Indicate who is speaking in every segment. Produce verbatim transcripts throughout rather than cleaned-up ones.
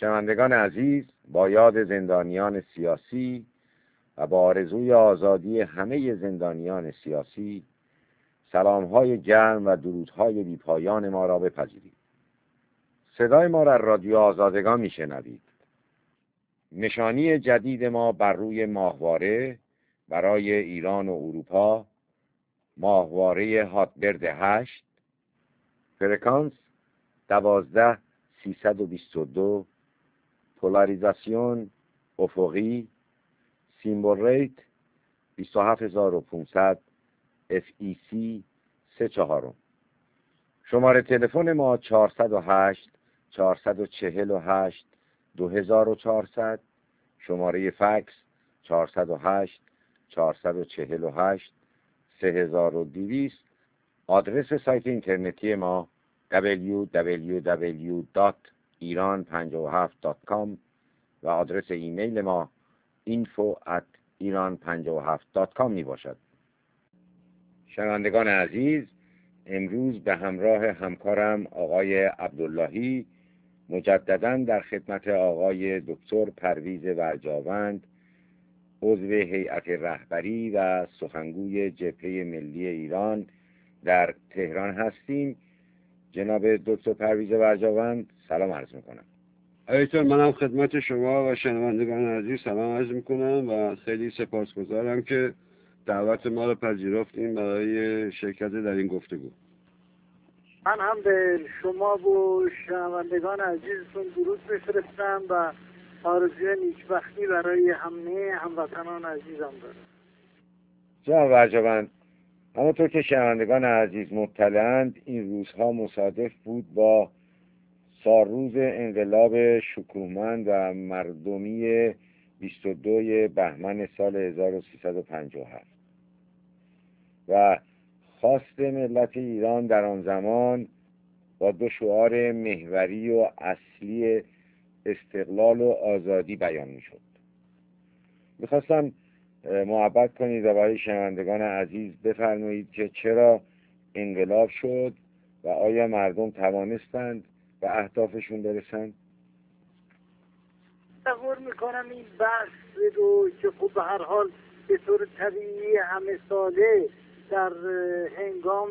Speaker 1: شنوندگان عزیز، با یاد زندانیان سیاسی و با آرزوی آزادی همه زندانیان سیاسی، سلام‌های گرم و درودهای بی‌پایان ما را بپذیرید. صدای ما را رادیو آزادگان میشنوید. نشانی جدید ما بر روی ماهواره برای ایران و اروپا، ماهواره هاتبرد هشت، فرکانس دوازده سیصد و بیست و دو، پولاریزاسیون افقی، سیمبل ریت بیست و هفت هزار و پانصد، اف ای سی سه چهارم. شماره تلفن ما چهارصد و هشت چهارصد و چهل و هشت دو هزار و چهارصد، شماره فکس چهارصد و هشت چهارصد و چهل و هشت سه هزار و دویست. آدرس سایت اینترنتی ما دبلیو دبلیو دبلیو دات ایران پنجاه و هفت دات کام و آدرس ایمیل ما اینفو ات ایران پنجاه و هفت دات کام می باشد. شنوندگان عزیز، امروز به همراه همکارم آقای عبداللهی مجدداً در خدمت آقای دکتر پرویز ورجاوند، عضو هیئت رهبری و سخنگوی جبهه ملی ایران در تهران هستیم. جناب دکتر پرویز ورجاوند، سلام عرض میکنم.
Speaker 2: آیتون، منم خدمت شما و شنوندگان عزیز سلام عرض میکنم و خیلی سپاسگزارم که دعوت ما رو پذیرفتیم برای شرکت در این گفتگو.
Speaker 3: من هم به شما و شنوندگان عزیزتون درود بفرستم و آرزوی نیکبختی برای همه هموطنان عزیزم دارم.
Speaker 1: جناب ورجاوند، همونطور که شنوندگان عزیز مطلعند، این روزها مصادف بود با سالروز انقلاب شکوهمند و مردمی بیست و دو بهمن سال هزار و سیصد و پنجاه و هفت و خواست ملت ایران در آن زمان با دو شعار محوری و اصلی استقلال و آزادی بیان می شد. میخواستم محبت کنید و برای شنوندگان عزیز بفرمایید که چرا انقلاب شد و آیا مردم توانستند به اهدافشون برسند؟
Speaker 3: تصور میکنم این بحث رو که خب به هر حال به طور طبیعی همه ساله در هنگام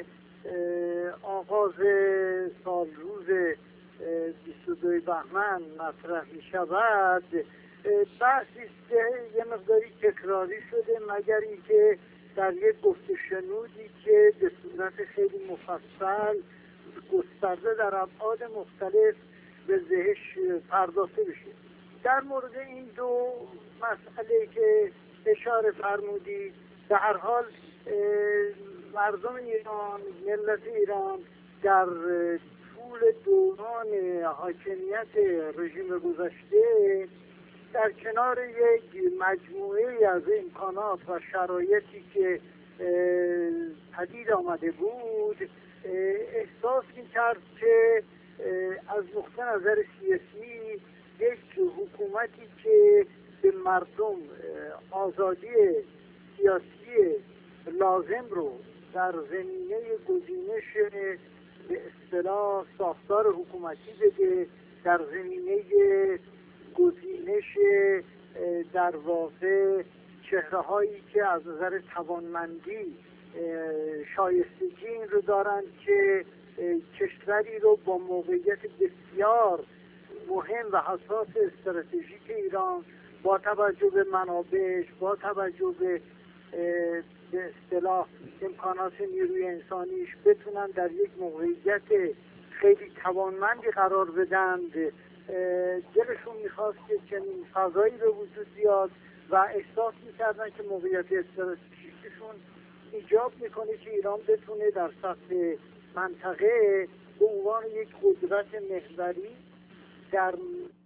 Speaker 3: آغاز سالروز بیست و دو بهمن مطرح می شود، بحثی است که یه مقداری تکراری شده، مگر اینکه در یک گفت و شنودی که به صورت خیلی مفصل گسترده در ابعاد مختلف به ذهنش پرداخته بشه. در مورد این دو مسئله که اشاره فرمودید، در هر حال مردم ایران، ملت ایران در طول دوران حاکمیت رژیم گذشته در کنار یک مجموعه از امکانات و شرایطی که پدید آمده بود، احساس می‌کرد که از نقطه نظر سیاسی یک حکومتی که به مردم آزادی سیاسی لازم رو در زمینه گزینش به اصطلاح ساختار حکومتی بده، در زمینه گزینش در واقع چهره هایی که از نظر توانمندی شایستگی این رو دارند که کشوری رو با موقعیت بسیار مهم و حساس استراتژیک ایران با توجه به منابعش، با توجه به به اصطلاح امکانات نیروی انسانیش بتونن در یک موقعیت خیلی توانمندی قرار بدند. دلشون میخواست که چنین فضایی به وجود بیاد و احساس میکردن که موقعیت استراتژیکشون ایجاب میکنه که ایران بتونه در سطح منطقه به عنوان یک قدرت محوری در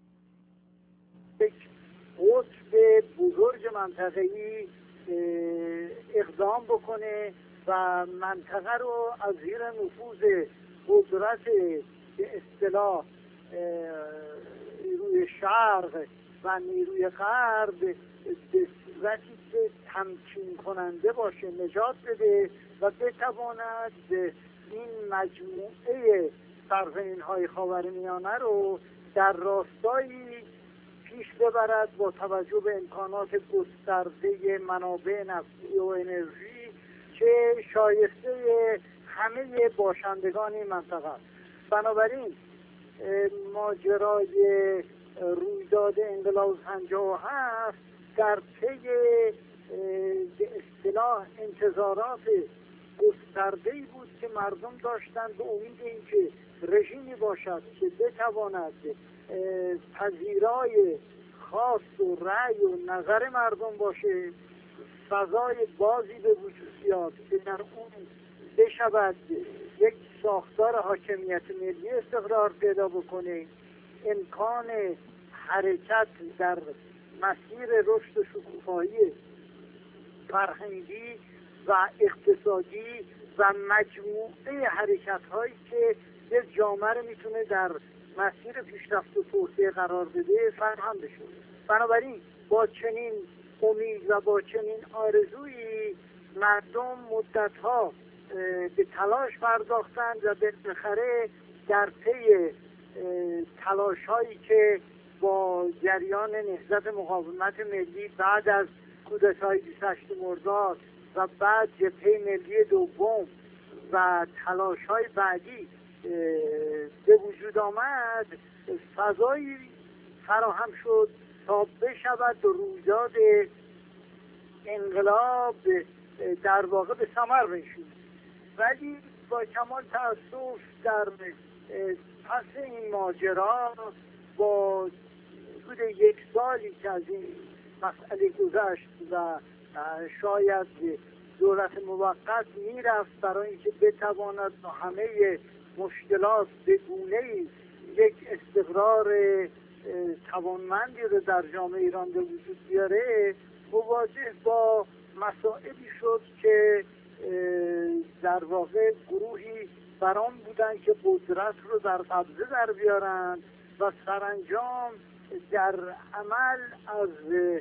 Speaker 3: یک قطب بزرگ منطقه‌ای اقدام بکنه و منطقه رو از زیر نفوذ قدرت به اصطلاح نیروی شرق و نیروی غرب به صورتی که تمکین کننده باشه نجات بده و بتواند این مجموعه سرزمین‌های خاورمیانه رو در راستایی پیش ببرد با توجه به امکانات گسترده منابع نفتی و انرژی که شایسته همه باشندگان این منطقه است. بنابراین ماجرای رویداد انقلاب پنجاه و هفت در طی به اصطلاح انتظارات گسترده‌ای بود که مردم داشتند به امید اینکه رژیمی باشد که بتواند پذیرای خواست و رأی و نظر مردم باشه، فضای بازی به وجود بیاد که در اون بشود یک ساختار حاکمیت ملی استقرار پیدا بکنه، امکان حرکت در مسیر رشد و شکوفایی فرهنگی و اقتصادی و مجموعه حرکت هایی که یک جامعه رو میتونه در مسیر پیشرفت و توسعه قرار بده فراهم بشه. بنابراین با چنین امید و با چنین آرزویی مردم مدتها به تلاش پرداختند و بالاخره در طی تلاش هایی که با جریان نهضت مقاومت ملی بعد از کودتای بیست و هشت مرداد و بعد جبهه ملی دوم و تلاش های بعدی به وجود آمد، فضایی فراهم شد تا بشود رویداد انقلاب در واقع به ثمر بنشیند. ولی با کمال تأسف در پس این ماجرا با حدود یک سالی که از این مسئله گذشت و شاید دولت موقت میرفت برای اینکه بتواند همه مشکلات به گونه‌ای یک استقرار توانمندی رو در جامعه ایران به وجود بیاره، مواجه با مسائلی شد که در واقع گروهی بران بودن که قدرت رو در قبضه در بیارن و سرانجام در عمل از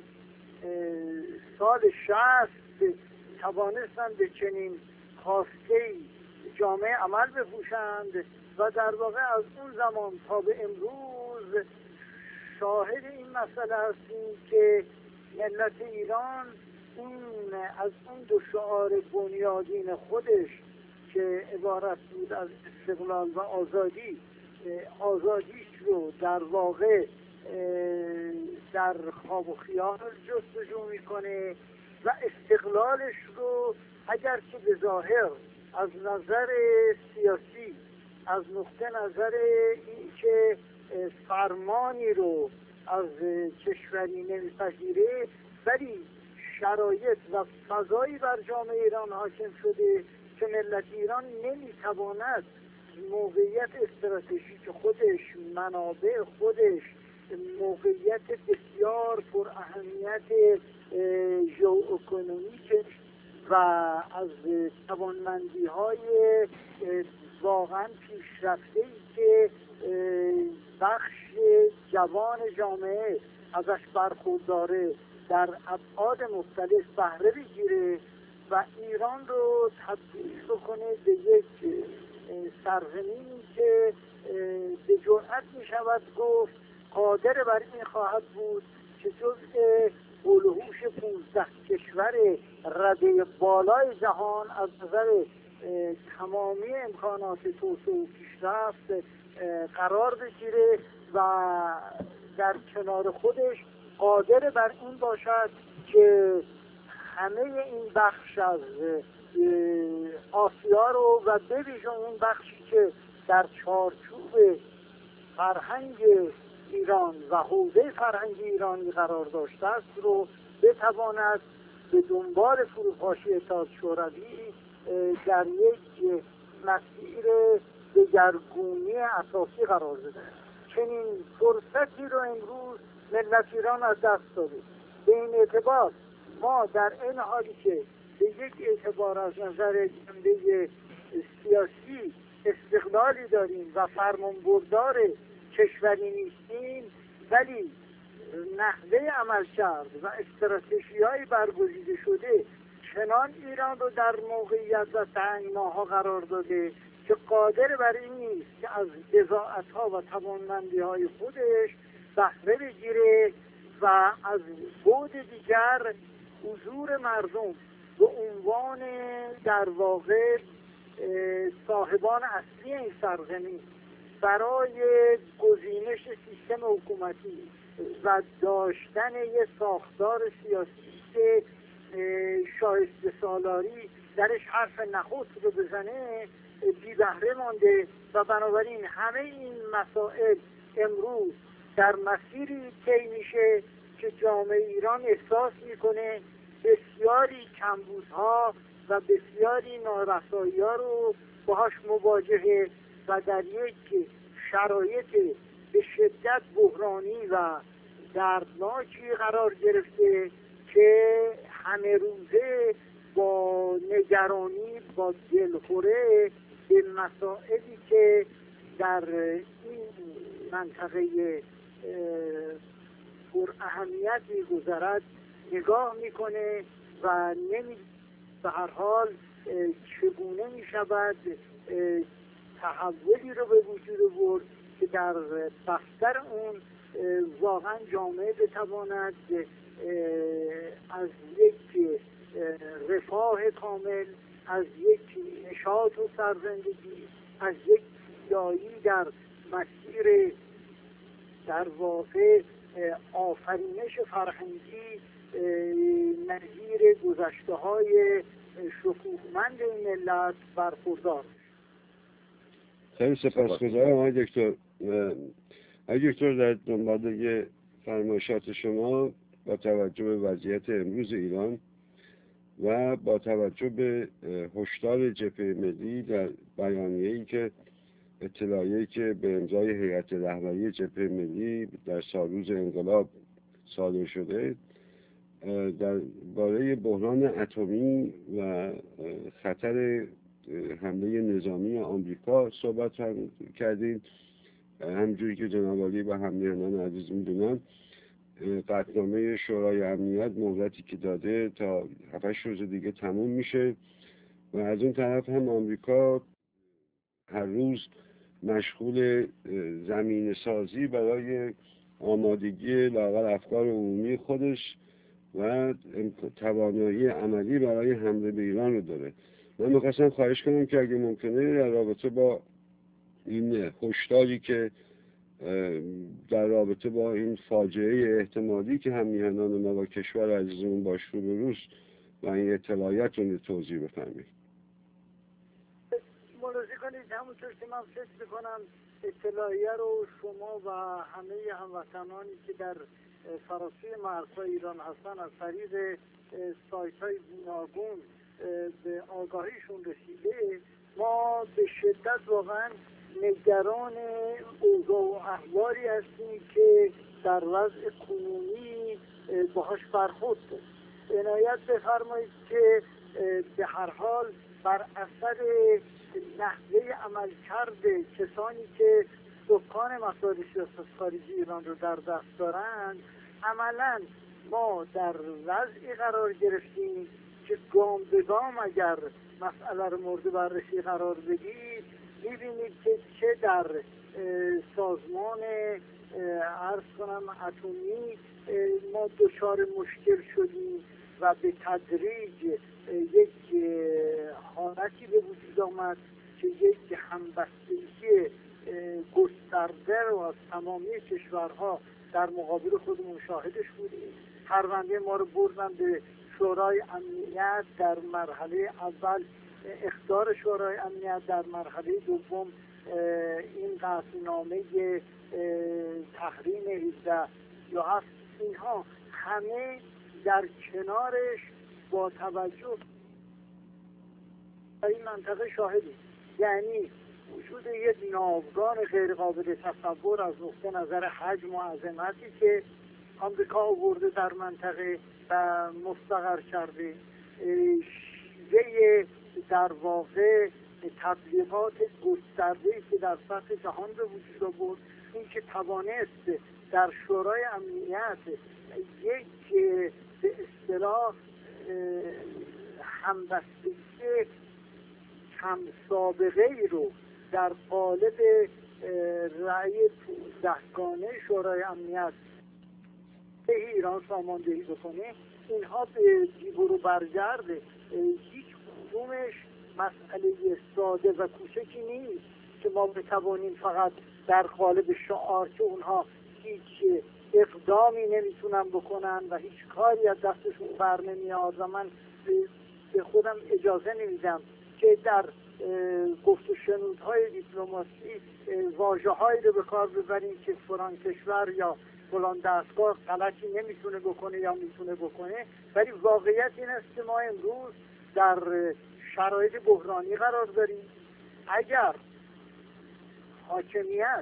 Speaker 3: سال شصت توانستن به چنین خواسته‌ای جامعه عمل بپوشند و در واقع از اون زمان تا به امروز شاهد این مسئله هستیم که ملت ایران این از اون دو شعار بنیادین خودش که عبارت بود از استقلال و آزادی، آزادیش رو در واقع در خواب و خیال جستجو میکنه و استقلالش رو اگر که به ظاهر از نظر سیاسی، از نقطه نظر این که فرمانی رو از کشوری نمیپذیره، ولی شرایط و فضایی بر جامعه ایران حاکم شده که ملت ایران نمیتواند موقعیت استراتژیک خودش، منابع خودش، موقعیت بسیار پر اهمیت ژئواکونومیکش و از توانمندی های واقعا پیشرفته‌ای که بخش جوان جامعه ازش برخورداره در ابعاد مختلف بهره بگیره و ایران رو تبدیل بکنه به یک سرزمینی که به جرأت می شود گفت قادر بر این خواهد بود که جزء هلوهوش پونزده کشور رده بالای جهان از نظر تمامی امکانات توسعه و پیشرفت قرار بگیره و در کنار خودش قادر بر این باشد که همه این بخش از آسیا رو و به ویژه این بخشی که در چارچوب فرهنگ ایران و حوزه فرهنگ ایرانی قرار داشته است رو بتواند به دنبال فروپاشی اتحاد شوروی در یک مسیر دگرگونی اساسی قرار بده. چنین فرصتی رو امروز ملت ایران از دست داده. به این اعتبار ما در این حالی که به یک اعتبار از نظر جنبه سیاسی استقلالی داریم و فرمانبردار کشوری نیستیم، ولی نحوه عمل کرد و استراتژی‌های برگزیده شده چنان ایران رو در موقعیت و تنگناها قرار داده که قادر بر این نیست که از بضاعت‌ها و توانمندی‌های خودش بهره بگیره و از بعد دیگر حضور مردم به عنوان در واقع صاحبان اصلی این سرزمین برای گزینش سیستم حکومتی و داشتن یک ساختار سیاسی که شایسته سالاری درش حرف نخست رو بزنه بی بهره مانده و بنابراین همه این مسائل امروز در مسیری طی میشه که جامعه ایران احساس میکنه بسیاری کمبودها و بسیاری نارسایی‌ها رو باهاش مواجهه و در یک شرایط به شدت بحرانی و دردناکی قرار گرفته که همه روزه با نگرانی با دلخوره به مسائلی که در این منطقه پر اهمیت می‌گذرد نگاه میکنه و نمی به هر حال چگونه می شود تحولی رو به وجود آورد که در بستر اون واقعا جامعه بتواند از یک رفاه کامل، از یک نشاط و سرزندگی، از یک پویایی در مسیر در واقع آفرینش فرهنگی نظیر گذشته های شکوهمند این ملت برخوردار.
Speaker 2: خیلی سپاسگزارم آقای دکتر. آقای دکتر، در دنباله فرمایشات شما با توجه به وضعیت امروز ایران و با توجه به هشدار جبهه ملی در بیانیه‌ای که اطلاعیه‌ای که به امضای هیئت رهبری جبهه ملی در سالروز انقلاب صادر شده در باره بحران اتمی و خطر حمله نظامی آمریکا صحبت هم کردیم. همجوری که جناب عالی و هم‌نشینان عزیز میدونن، قطعنامه شورای امنیت مهلتی که داده تا هفت روز دیگه تموم میشه و از اون طرف هم آمریکا هر روز مشغول زمین سازی برای آمادگی لااقل افکار عمومی خودش و توانایی عملی برای حمله به ایران رو داره. من میخواستم خواهش کنم که اگه ممکنه در رابطه با این هشداری که در رابطه با این فاجعه احتمالی که هم میهنان ما و کشور عزیزمون باش روبروست و این اطلاعیت رو توضیح بفرمایید.
Speaker 3: ملاحظه کنید همونطور که من فکر میکنم اطلاعیه رو شما و همه هموطنانی که در فراسوی مرزهای ایران هستن از طریق سایت های گوناگون به آگاهیشون رسیده. ما به شدت واقعا نگران اوضاع و احوالی هستیم که در وضع کنونی باهاش برخورد داریم. عنایت بفرمایید که به هر حال بر اثر نحوه عملکرد کسانی که سکان مسائل سیاست خارجی ایران رو در دست دارند، عملا ما در وضعی قرار گرفتیم که گام به گام اگر مسئله رو مورد بررسی قرار بدید می‌بینید که چه در سازمان عرض کنم اتمی ما دچار مشکل شدیم و به تدریج یک حالتی به وجود آمد که یک همبستگی گسترده رو از تمامی کشورها در مقابل خودمون شاهدش بودیم. پرونده ما رو بردن به شورای امنیت، در مرحله اول اخطار شورای امنیت، در مرحله دوم این قطعنامه تحریم هجده یا هفت، اینها همه در کنارش با توجه این منطقه شاهدیم. یعنی وجود یک ناوگان غیر قابل تصور از نقطه نظر حجم و عظمتی که آمریکا آورده در منطقه و مستقر کرده، شیوه در واقع تبلیغات گسترده‌ای که در سطح جهان به وجود آورد، این که توانست در شورای امنیت یک به اصطلاح همبستگی کم سابقه ای رو در قالب رأی پونزدهگانه شورای امنیت ایران ساماندهی بکنه، اینها به جیبورو برگرده. هیچ کدومش مسئله ساده و کوچکی نیست که ما بتوانیم فقط در قالب شعار که اونها هیچ اقدامی نمیتونن بکنن و هیچ کاری از دستشون بر نمیاد و من به خودم اجازه نمیدم که در گفت و شنودهای دیپلماسی واژه هایی رو به کار ببریم که فلان کشور یا فلان دستگاه غلطی نمیتونه بکنه یا میتونه بکنه، ولی واقعیت این است که ما امروز در شرایط بحرانی قرار داریم. اگر حاکمیت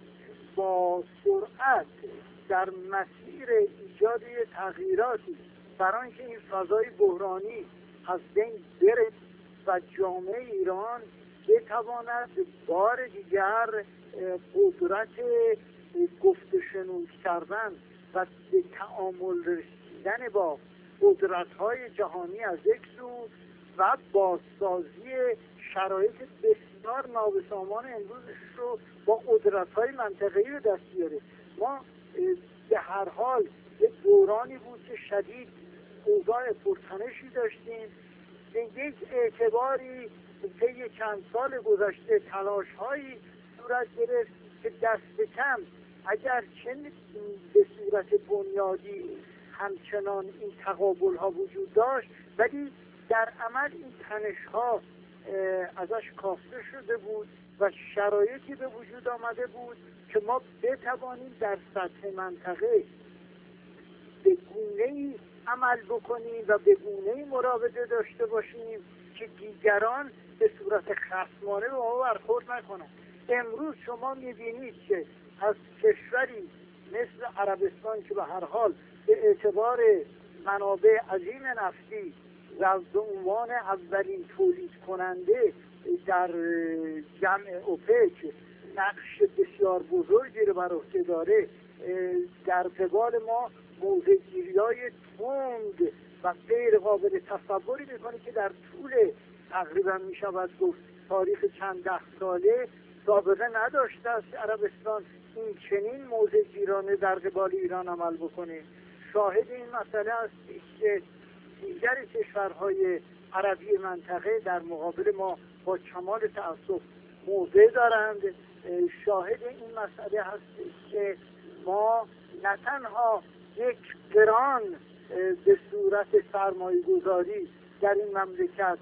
Speaker 3: با سرعت در مسیر ایجاد تغییراتی برای اینکه این فضای بحرانی از بین بره و جامعه ایران بتواند بار دیگر قدرت گفت و شنود کردن و به تعامل رسیدن با قدرت‌های جهانی از یک سو و بازسازی شرایط بسیار نابسامان امروزش رو با قدرت‌های منطقه‌ای به دست بیاره. ما به هر حال یک دورانی بود که شدید اوضاع پرتنشی داشتیم، به یک اعتباری طی چند سال گذشته تلاش‌هایی صورت گرفت که دست کم اگر چه به صورت بنیادی همچنان این تقابل‌ها وجود داشت، ولی در عمل این تنش‌ها ازش کاسته شده بود و شرایطی به وجود آمده بود که ما بتوانیم در سطح منطقه به گونه‌ای عمل بکنیم و به گونه‌ای مراوده داشته باشیم که دیگران به صورت خصمانه به ما برخورد نکنند. امروز شما می‌بینید که از کشوری مثل عربستان که به هر حال به اعتبار منابع عظیم نفتی و به عنوان اولین تولید کننده در جمع اوپک نقش بسیار بزرگی رو بر عهده داره، در قبال ما موضع‌گیری‌های تند و غیر قابل تصوری میکنه که در طول تقریبا میشود گفت تاریخ چند ده ساله سابقه نداشته است عربستان این چنین موضع‌گیرانه در قبال ایران عمل بکنه. شاهد این مسئله است که دیگر کشورهای عربی منطقه در مقابل ما با کمال تأسف موضع دارند. شاهد این مسئله هست که ما نه تنها یک قران به صورت سرمایه گذاری در این مملکت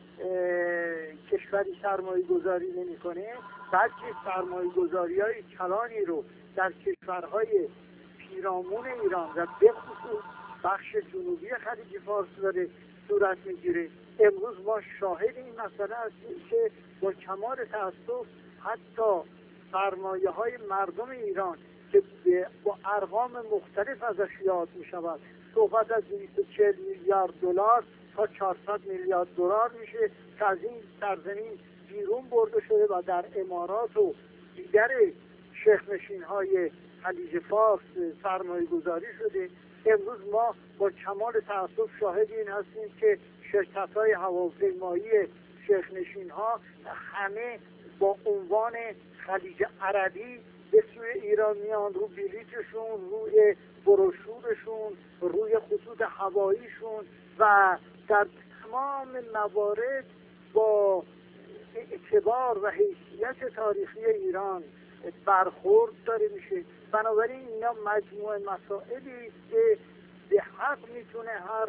Speaker 3: کشوری سرمایه گذاری نمی کنه، بلکه سرمایه گذاری های کلانی رو در کشورهای پیرامون ایران و به خصوص بخش جنوبی خلیج فارس داره صورت میگیره. امروز ما شاهد این مسئله هستیم که با کمال تأسف حتی سرمایه های مردم ایران که با ارقام مختلف ازش یاد می شود، صحبت از دویست و چهل میلیارد دلار تا چهارصد میلیارد دلار میشه که از این سرزمین بیرون برده شده و در امارات و دیگر شیخ‌نشین های خلیج فارس سرمایه گذاری شده. امروز ما با کمال تأسف شاهد این هستیم که شرکت های هواپیمایی شیخ‌نشین ها همه با عنوان خلیج عربی به سوی ایران میان، رو بلیتشون، روی بروشورشون، روی خطوط هواییشون و در تمام موارد با اعتبار و حیثیت تاریخی ایران برخورد داره میشه. بنابراین اینا مجموعه مسائلی که به حق میتونه هر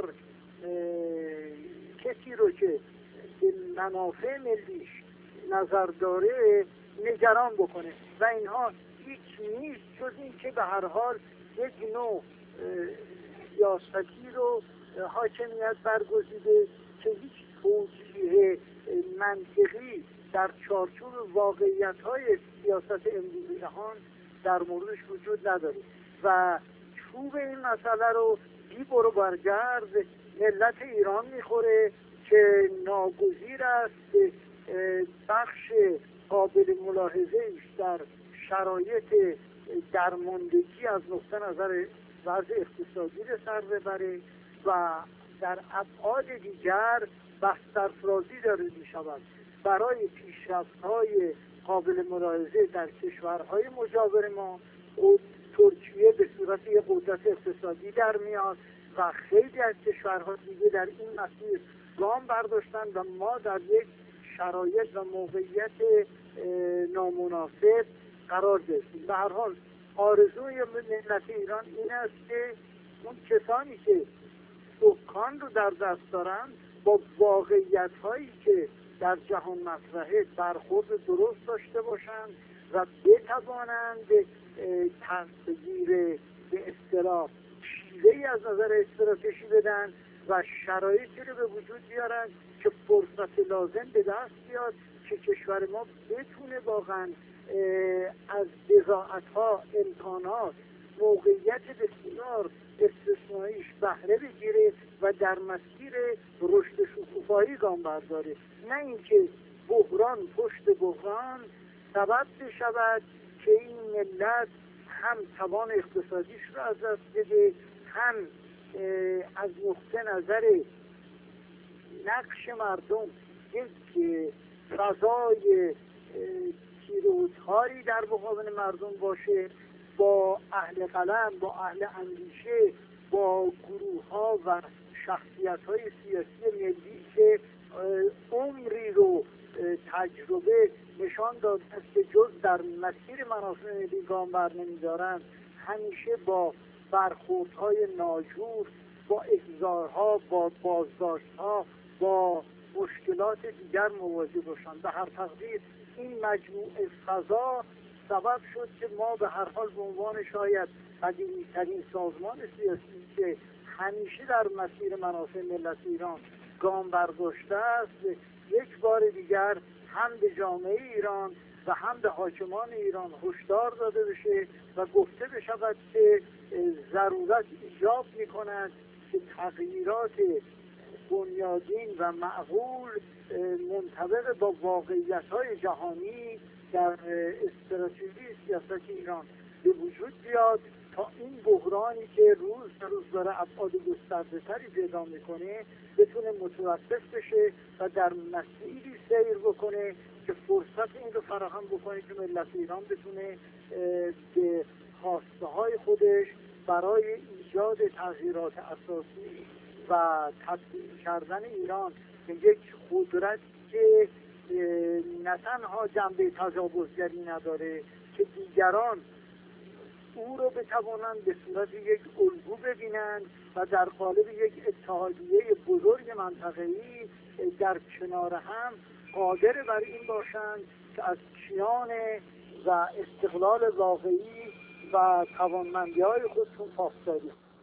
Speaker 3: کسی رو که به منافع ملیش نظر داره نگران بکنه و اینها هیچ نیست جز این که به هر حال یک نوع سیاستی رو حاکمیت برگزیده که هیچ توجیه منطقی در چارچوب واقعیت‌های سیاست امروز جهان در موردش وجود نداره و چوب این مسئله رو بی برو برگرد ملت ایران میخوره که ناگزیر است بخش قابل ملاحظه در شرایط درماندگی از نقطه نظر وضع اقتصادی به سر ببره و در ابعاد دیگر بسترسازی داره می شود. برای پیشرفت‌های قابل ملاحظه در کشورهای مجاور ما، خود ترکیه به صورت یک قدرت اقتصادی در میاد و خیلی از کشورها دیگه در این مسیر گام برداشتن و ما در یک شرایط و موقعیت نامناسب قرار گرفتیم. به هر حال آرزوی ملت ایران این است که اون کسانی که سکان رو در دست دارن با واقعیت هایی که در جهان مطرحه برخورد درست داشته باشند و بتوانند تغییر به اصطلاح شیوه‌ای از نظر استراتژی بدن و شرایطی رو به وجود بیارن که فرصت لازم به دست بیاد که کشور ما بتونه واقعا از بضاعت‌ها، امکانات، موقعیت بسیار استثنائیش بهره بگیره و در مسیر رشد شکوفایی گام برداره، نه اینکه بحران پشت بحران سبب بشود که این ملت هم توان اقتصادیش رو از دست بده، هم از نقطه نظر نقش مردم یک فضای تیروتاری در مقابل مردم باشه، با اهل قلم، با اهل اندیشه، با گروه ها و شخصیت های سیاسی ملی که عمری رو تجربه نشان داد است که جز در مسیر منافع ملی گام بر نمیدارند، همیشه با برخوردهای ناجور، با احضارها، با بازداشتها، با مشکلات دیگر مواجه باشند. به هر تقدیر این مجموعه فضا سبب شد که ما به هر حال به عنوان شاید قدیمی‌ترین سازمان سیاسی که همیشه در مسیر منافع ملت ایران گام برداشته است، یک بار دیگر هم به جامعه ایران و هم به حاکمان ایران هشدار داده بشه و گفته بشود که ضرورت ایجاب می‌کند که تغییرات بنیادین و معقول منطبق با واقعیت‌های جهانی در استراتژی سیاست ایران به وجود بیاد تا این بحرانی که روز به روز داره ابعاد گسترده‌تری پیدا میکنه بتونه متوقف بشه و در مسیری سیر بکنه که فرصت این رو فراهم بکنه که ملت ایران بتونه به خواسته های خودش برای ایجاد تغییرات اساسی و تبدیل کردن ایران به یک قدرت که نه تنها جنبه تجاوزگری نداره که دیگران او رو بتوانند به صورت یک الگو ببینند و در قالب یک اتحادیه بزرگ منطقه‌ای در کنار هم قادر بر این باشند که از کیان و استقلال واقعی و توانمندی‌های خودشون پاسداری